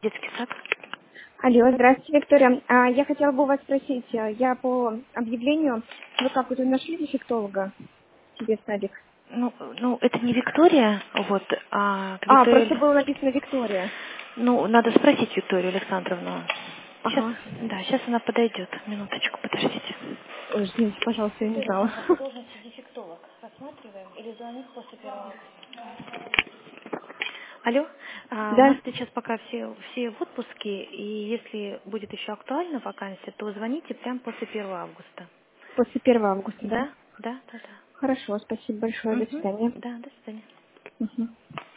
Детский сад. Алло, здравствуйте, Виктория. Я хотела бы у вас спросить, я по объявлению, вы как, вы нашли дефектолога себе в садик? Ну, это не Виктория, вот, а Виктория... Просто было написано Виктория. Ну, надо спросить Викторию Александровну. Сейчас, Ага. да, сейчас она подойдет. Минуточку, подождите. Ой, извините, пожалуйста, я не Виктория, знала. а по должности дефектолог рассматриваем или звонить после 1 августа? Алло, у нас Да, сейчас пока все в отпуске, и если будет еще актуальна вакансия, то звоните прямо после 1 августа. после 1 августа, да? Да, да, да, да. Хорошо, спасибо большое, до Угу. свидания. Да, до свидания. Мгм.